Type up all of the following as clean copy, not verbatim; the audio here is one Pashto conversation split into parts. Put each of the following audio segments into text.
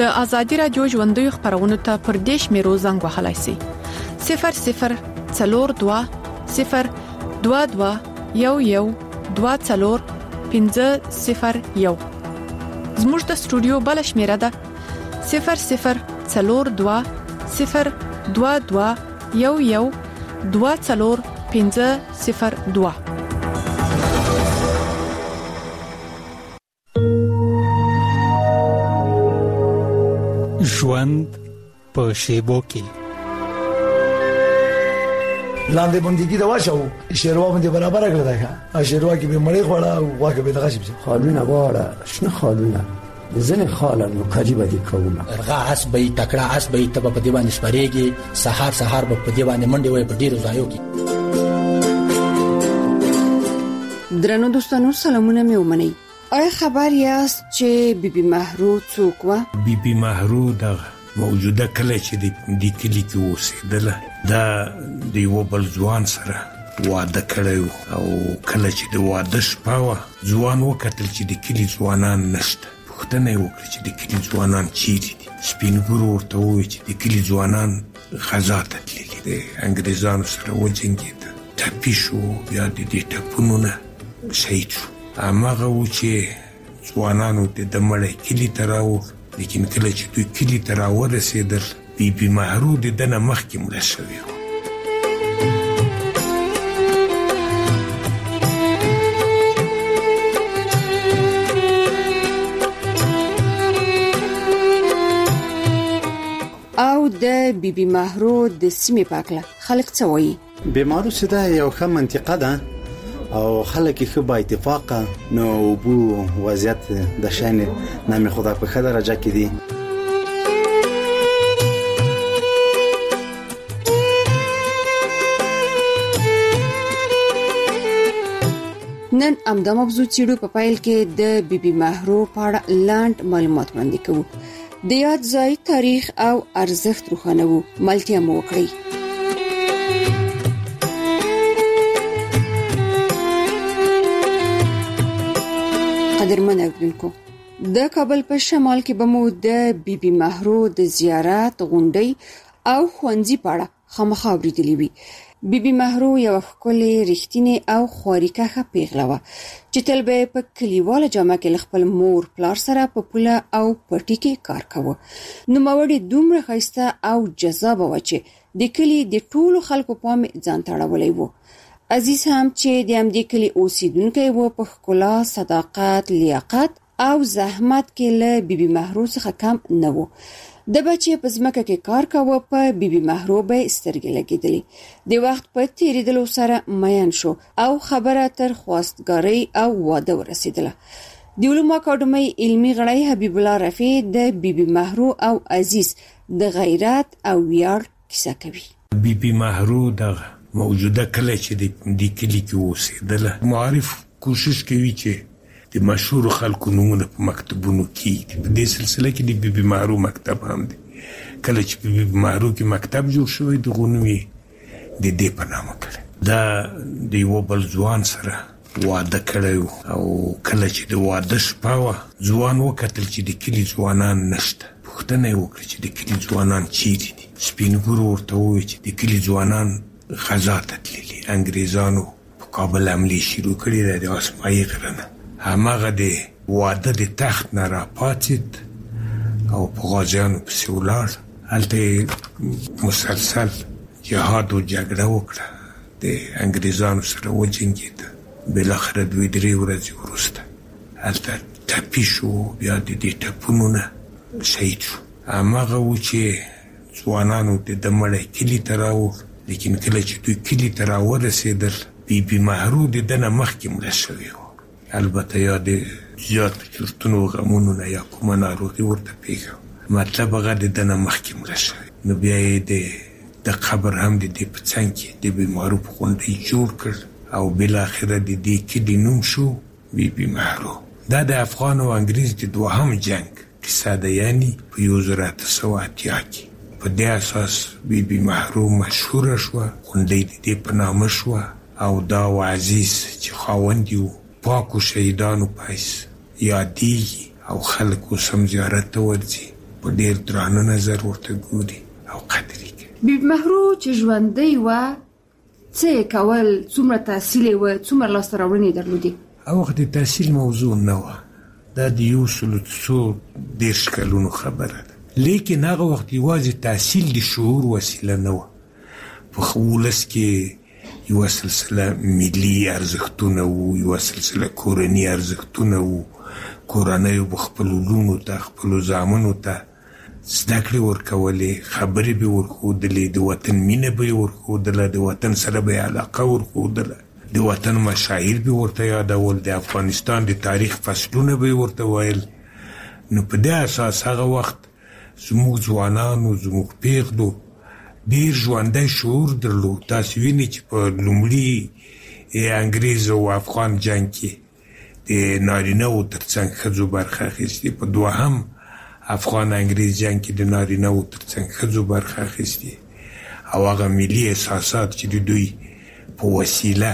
ازادي رادیو ژوندۍ خبرونه ته پر دیش میرو زنګ وهلای شي 00 42 022 11 24 501 زموږ د سټوډیو بل شمیره ده 00 42 022 11 24 502 ژوند په شیبو کې لاندې بندګي دا واچو شیروا باندې برابر کړل دا شیروا کې به مړی خوړه واکه به دغه شي خالونه واړه شنه خالونه ځنه خالن نو کجی باندې کومه ارغا اس به تکړه اس به تب په دی باندې سپریږي سحر به په دی باندې منډي وي په ډیرو ځایو کې. درنو دوستانو سلامونه مې ومنئ. آیا خبر یاست چې بیبي مهرو څوک و؟ بیبي مهرو دا موجوده کله چې د کلی کې اوسېدله دا د یو بل ځوان سره واده کړی او کله چې د واده شپه وه ځوان وکتل چې د کلي ځوانان نشته. پوښتنه یې وکړه چې د کلي ځوانان چیرې دي. سپین ږیرو ورته وویل چې د کلي ځوانان غزا ته تللي د انګریزانو سره وجنګېده ټپي شو بیا د دې ټپونو نه شهید شو. هماغه و چې ځوانانو د مړی کلي ته راوړ لیکن کله چې دوی کلي ته راورسېدل بیبي مهرو د ده نه مخکې مړه شوې وه. او د بیبي مهرو د سیمې په اړه خلک څه وایي؟ بیمارو سده یو ښه منطقه ده او خلک خو با اتفاقه نو بو وضعیت د شان نام خدا په ښه درجه کې دي. نن امدا موضوع چیرو په پایل کې د بیبي مهرو په اړه لاند معلومات وړاندې کوو. د یاد ځای تاریخ او ارزښت روښانه وو. ملتیا مو وکړئ. قدرمن اوریدونکو د کابل په شمال کې به مو د بیبي مهرو د زیارت غونډۍ او خوندزي پاړه خامخا اوریدلې وي. بیبي مهرو یو ښکلې رښتینې او خواریکه پیغله وه چې تل به په کلیواله جامه کې خپل مور پلار سره په پوله او پټي کې کار کاوه. نوموړې دومره ښایسته او جذابه وه چې د کلي د ټولو خلکو پام ځان ته اړولی و. عزیز هم چې د همدې کلي اوسیدونکی و په ښکلا، صداقت، لیاقت او زحمت کې له بیبي مهرو څخه کم نه و. د بچي په ځمکه کې کار کاوه. په بیبي مهرو به سترګې لګېدلې. د وخت په تیریدلو سره مین شو او خبره تر خواستګارۍ او واده ورسېدله. د علومو اکاډمۍ علمي غړی حبیب الله رفیع د بیبي مهرو او عزیز د غیرت او ویاړ کیسه کوي. بیبي مهرو د موجوده کله چې د کلی کې اوسېدله معارف کوشش کوي چې د مشهور خلکو نومونه په مکتبونو کې په دې سلسله کې د بیبي مهرو مکتب هم دی. کله چې په بیبي مهرو کې مکتب جوړ شوی د غنوي د دې په نامه کړی. دا د یو بل ځوان سره واده کړی او کله چې د واده شپه وه ځوان وکتل چې د کلي ځوانان نشته. پوښتنه یې وکړه چې د کلي ځوانان چیرې دي. سپین ږیرو ورته وویل چې د کلي ځوانان غزا ته تللي انګریزانو په کابل حملې شروع کړې ده د اسماعیل غره نه. هماغه د واده د تخت نه راپاڅېد او په غازیانو پسې ولاړ. هلته مسلسل جهاد او جګړه وکړه د انګریزانو سره وجنګېده. بالاخره 2-3 ورځې وروسته هلته ټپي شو بیا د دې ټپونو نه شهید شو. هماغه و چې ځوانانو د مړی کلي ته راوړ لیکن کله چې دوی کلي ته راورسېدل بیبي مهرو د ده نه مخکې مړه شوې وه. البته یا د زیاتو چورتونو غمونو نه یا کومه ناروغي ورته پېښه مطلب هغه د ده نه مخکې مړه شوې. نو بیا یې د قبر هم د دې په څنګ کې د بیبي مهرو په غونډۍ جوړ کړ او بالاخره د دې کلي نوم شو بیبي مهرو. دا د افغان او انګریز د دوهم جنګ کیسه ده، یعنی په 1880 کې. په دې اساس بیبي مهرو مشهوره شوه، غونډۍ د دې په نامه شوه او دا و عزیز چې خاوند یې پاکو شهیدانو پایس یادېږي او خلک اوس هم زیارت ته ورځي په ډیر درانه نظر ورته ګوري او قدر یې کوي. بیبي مهرو چې ژوندۍ وه څه کول، څومره تحصیل یې وه، څومره لاسته راوړنې درلودې؟ هغه وخت د تحصیل موضوع نه وه، دا د 130 کلونو خبره ده. لیکن هغه وخت یوازې تحصیل د شعور وسیله نه وه، په ولس کې یوه سلسله ملي ارزښتونه وو، یوه سلسله کورني ارزښتونه وو. کورنیو به خپلو لوڼو ته، خپلو زامنو ته زده کړې ورکولې، خبرې به ورښودلې، د وطن مینه به یې ورښودله، د وطن سره به یې علاقه ورښودله، د وطن مشاعر به ورته یادول، د افغانستان د تاریخ فصلونه به یې ورته ویل. نو په دې اساس هغه وخت زموږ ځوانانو، زموږ پیغلو ډېر ژوندی شعور درلود. تاسو وینئ چې په لومړي انګریز او افغان جنګ کې د نارینه‌وو تر څنګ ښځو برخه اخیستې، په دوهم افغان انګریز جنګ کې د نارینه‌وو تر څنګ ښځو برخه اخیستې، او هغه ملي احساسات چې د دوی په وسیله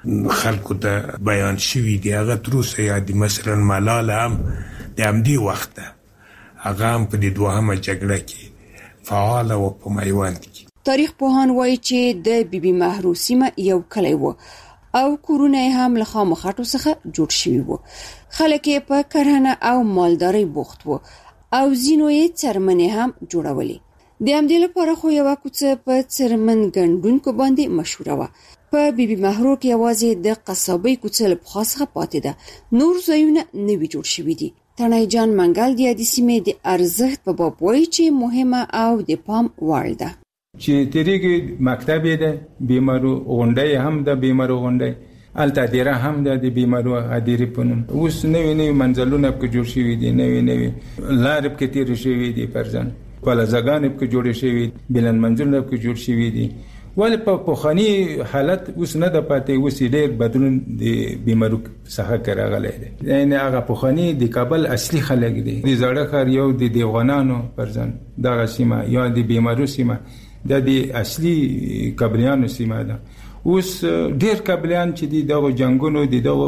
خلکو ته بیان شوي دي هغه تر اوسه یاد دي. مثلا ملاله هم د همدې وخته هغه هم په دې دوهمه جګړه کې فعاله وه په میوند کې. تاریخ پوهان وایي چې د بیبي مهرو سیمه یو کلی و او کورونه هم له خامو خټو څخه جوړ شوي وو. خلک یې په کرهڼه او مالدارۍ بوخت وو او ځینو یې څرمنې هم جوړولې. د همدې لپاره خو یوه کوڅه په څرمن ګنډونکو باندې مشهوره وه. په بیبي مهرو کې یوازې د قصابۍ کوڅه له پخوا څخه پاتې ده، نور ځایونه نوي جوړ شوي دي. تڼۍ جان منګل د یادې سیمې د ارزښت په باب وایي چې مهمه او د پام وړ ده. چې تیریږي مکتب یې ده، بیمارو غونډۍ هم ده، بیمارو غونډۍ هلته هدیره هم ده، د بیمارو هدیرې په نوم. اوس نوي نوي منزلونه پکې جوړ شوي دي، نوي نوي لارې پکې تېرې شوي دي، فرضاً پلزګانې پکې جوړې شوي، بلند منزلونه پکې جوړ شوي دي. ولې په پخواني حالت اوس نه ده پاتې، اوس ډېر بدلون د بیمارو څخه راغلی دی. یعنې هغه پخواني د کابل اصلي خلک دي، د زاړه ښار یو د دیوانانو فرضاً دغه سیمه یا د بیمارو سیمه دا د اصلي کابلیانو سیمه ده. اوس ډېر کابلیان چې دغه جنګونو د دغه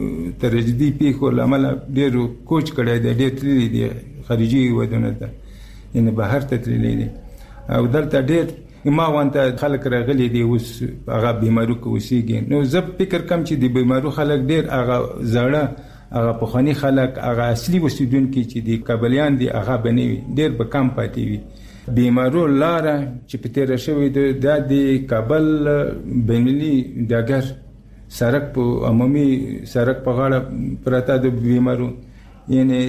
ترجدي پیښو له امله ډېرو کوچ کړی دی، ډېر تللي دي خارجي هېوادونو ته، یعنې بهر ته تللي دي او دلته ډېر ما وانته خلک راغلي دي اوس هغه بیمارو کې اوسېږي. نو زه فکر کوم چې د بیمارو خلک ډېر هغه زاړه هغه پخواني خلک هغه اصلي اوسېدونکي چې د کابلیان دي هغه به نه وي، ډېر به کم پاتې وي. بیمارو لاره چې په تېره شوې ده دا د کابل بینالمللي ډګر سړک په عمومي سړک په غاړه پرته د بیمارو، یعنې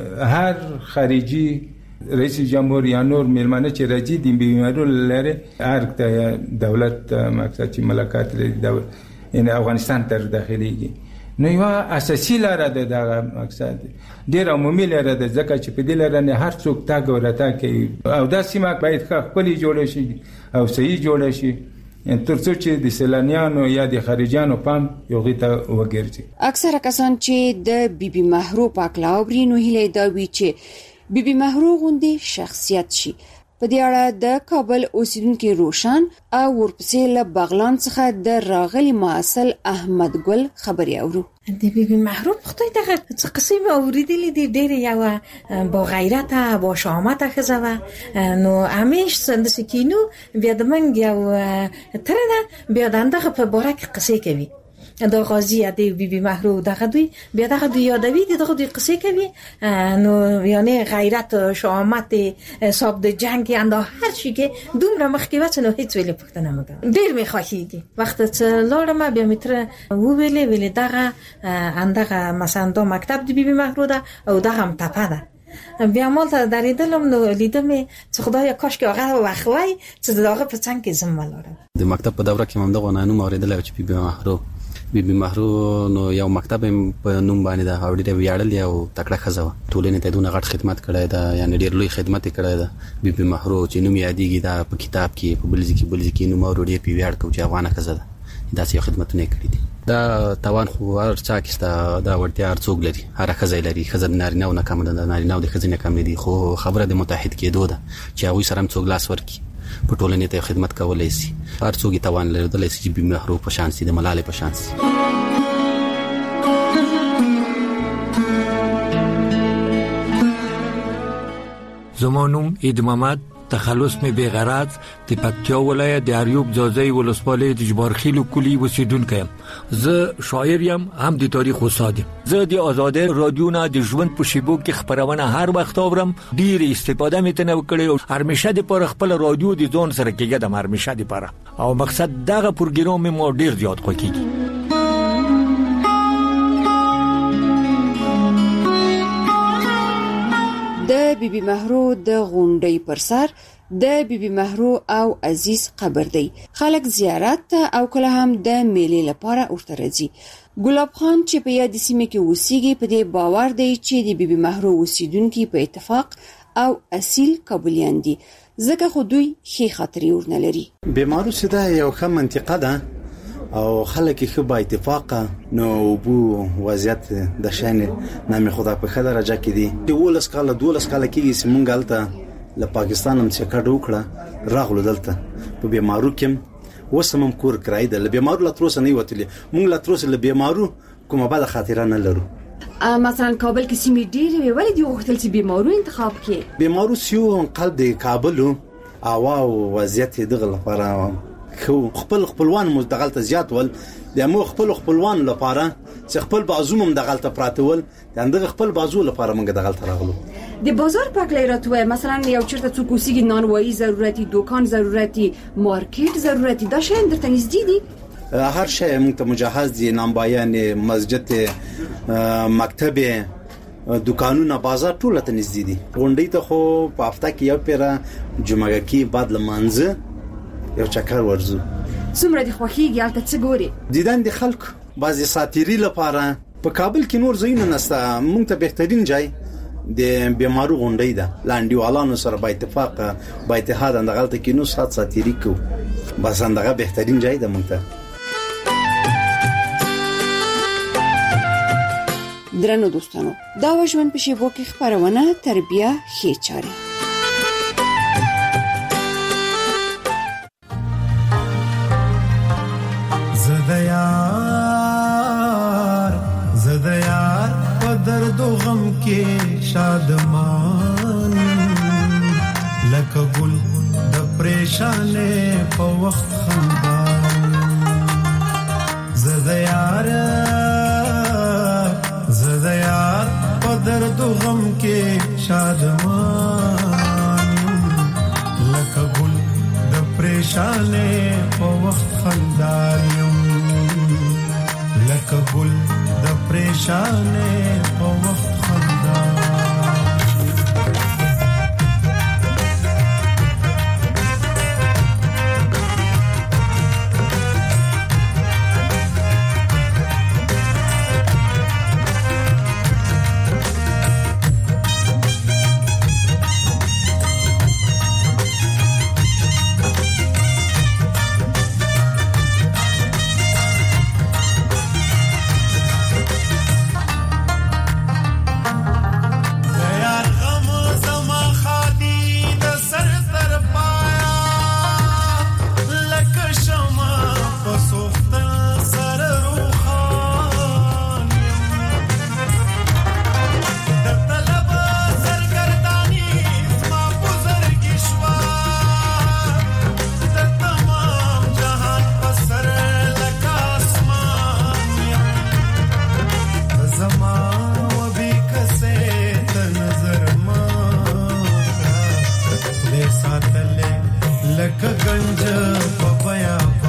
هر خارجي رئیس جمهور یا نور میلمانه چې راځي د بیمارو لاره هر دولت مقصد چې ملکات لري یعنې افغانستان تر داخليږي. نو یو اساسي لاره ده دغه مقصد ډېر عمومي لاره ده، ځکه چې په دې لاره نه هر څوک تګ او راتګ کوي او دا سیمه باید ښکلې جوړه شي او صحیح جوړه شي تر څو چې د سیلانیانو یا د خارجیانو پام یو غي ته وګرځي. اکثره کسان چې د بیبي مهرو په اړه اوري نو هیله دا وی چې بیبي مهرو غوندي شخصیت شي. په دې اړه د کابل اوسیدونکو روشن او ورپسې له بغلان څخه د راغلي معاصل احمد ګل خبري اورو. د بیبي مهرو پختوی دغه څه قصې مې اوریدلې دي، ډېر یو با غیرت با شامت خزوه. نو همیش سند سکینو بیا د منګ یو ترنه بیا دغه په باره کې قصې کوي. د غازی د بیبي مهرو دغه دوی بیا دغه دوی یادوي دغه دوی قصې کوي. نو یعنی غیرت شامت صاحب د جنگ انده هر شي کې دومره مخکې وڅنو هیڅ ویلې پښتنه مګر ډېر می خوښیږي. وخت چې لورم بیا متر ویلې دغه اندغه مثلا د مکتب د بیبي مهرو ده او دغه هم تپه ده. بیا مالته درېدلم نو لیدم چې خدایا کاش کې هغه واخوي چې دغه په څنګه کې زم ولرم. د مکتب په دوره کې هم دغه نانو اوریدل چې بیبي مهرو نو یو مکتب په نوم باندې دا اورېدل ویاړل یو تکړه خزوه ټولنې ته دونه غټ خدمت کړی دا، یعنی ډېر لوی خدمت کړی دا. بیبي مهرو چې نوم یادېږي دا په کتاب کې په بلځي نوم اورېدل په ویاړ کو چې افغانه خزه ده دا څه خدمتونه کړې دي. دا توان خو هر چا کې دا وړتیا هر څوک لري، هر خزه لري، خزه نارینه او نه کم ده، نارینه او د خزینه کم دي، خو خبره د متحد کېدو ده چې هغه سره هم څوک لاس ورکړي په ټولنې ته خدمت کولای شي. هر څوک توان لري د لسی بیبي مهرو په شان سي، د ملالې په شان سي. زمانوم عید محمد تخلص می بیغرض د پکتیا ولایت د اریوب ځاځي ولسوالۍ د جبارخیل کلی اوسیدونکی یم. زه شاعر یم هم د تاریخ استاد یم. زه د آزادۍ رادیو نه د ژوند په شیبو کې خبرونه هر وخت اورم. ډیر استفاده مې تنه وکړې او هرمشه د پر خپل رادیو د ځون سره کېږم هرمشه د پر او مقصد دغه پروګرام مو ډیر زیات خوښیږي. د بیبي مهرو د غونډۍ پر سر د بیبي مهرو او عزیز قبر دی. خلک زیارت او کله هم د میلې لپاره ورته راځي. ګلاب خان چې په یاد سیمه کې اوسېږي په دې باور دی چې د بیبي مهرو اوسیدونکو په اتفاق او اصیل قبولیان دي ځکه خو دوی ښه خاطرې ورنه لري. بیمارو سده یو ښه منطقه ده او خلک ښه با اتفاقه نو بو وضعیت د شان نامه خدا په خدای درجه کې دي. د ولس کاله 12 کاله کې سیمون غلطه له پاکستان هم څخه کډو کړه راغلو دلته په بیمارو کې وسمم کور کرای د بیمارو لتروس نه وتلی مونږ لتروس له بیمارو کومه بده خاطره نه لرو. مثلا کابل کې سیمې ډېرې وي ولې دی وختل چې بیمارو انتخاب کې بیمارو سیو قلب د کابل او وضعیت دغه لپاره خپل خپلوان مو دغلت زیات ول د مو خپلوان لپاره چې خپل بازو هم دغلت پراتول د خپل بازو لپاره موږ دغلت راغلو. د بازار پاکلای راتوه مثلا یو چرته څوک اوسېږي نانوایی ضرورتي دکان ضرورتي مارکیټ ضرورتي دا شی درته نږدې دي. هر شی موږ ته مجهز دي نامبایان مسجد مکتب دکانونه بازار ټول ته نږدې دي. غونډې ته خو په هفته کې یو پیره جمعه کې بعد لمانځه یو چکر ورزو. څومره د خوخیږي البته څه ګوري دیدن د خلک بعضی ساتيري لپاره په کابل کې نور ځایونه نسته. موږ ته بهترین ځای د بیمارو غونډې ده لاندېوالانو سره با اتفاق با اتحاد اندغلته کې نو ساتيري کو بس اندغه بهترین ځای ده موږ ته. درنو دوستانو دا وژوند په شیبو کې خبرونه تربیه ښه چاري. زدیار په درد و غم کې شادمان لکه ګل د پریشانې په وخت خندان. زدیار په درد و غم کې شادمان لکه ګل د پریشانې په وخت خندان لکه ګل د پریشانې په وخت خندان. لکه گنج په بیا